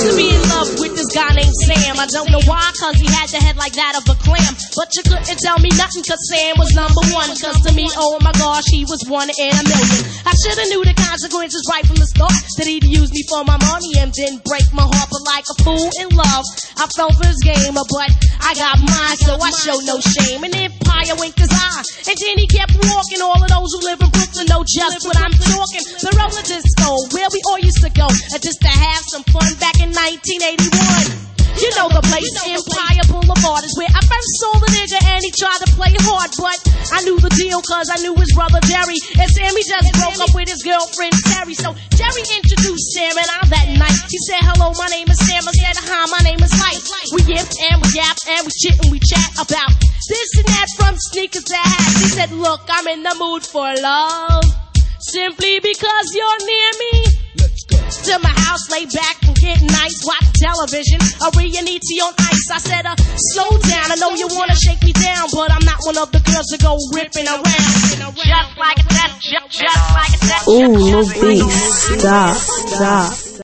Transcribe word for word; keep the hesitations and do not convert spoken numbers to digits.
to be in love with this guy named Sam. I don't know why, cause he had the head like that of a clam. But you couldn't tell me nothing, cause Sam was number one. Cause to me, oh my gosh, he was one in a million. I should've knew the consequences right from the start, that he'd use me for my money and then break my heart. But like a fool in love, I fell for his game, but I got mine, so I show no shame. And Empire winked his eye, and then he kept walking. All of those who live in Brooklyn know just what I'm talking. The roller disco, where we all used to go, uh, just to have some fun back in nineteen eighty-one. You know the place, Empire Boulevard is where I first saw the nigga, and he tried to play hard, but I knew the deal cause I knew his brother Jerry, and Sammy just broke up with his girlfriend Terry. So Jerry introduced Sam and I that night. He said, hello, my name is Sam. I said, hi, my name is Mike. We yipped and we yapped and we shit and we chat about this and that, from sneakers to hats. He said, look, I'm in the mood for love, simply because you're near me. To my house, lay back and get nice, watch television, a Rianiti on ice. I said, uh, slow down, I know you wanna shake me down, but I'm not one of the girls that go ripping around. Just like a test, just, just like a test. Ooh, no beat, stop, stop.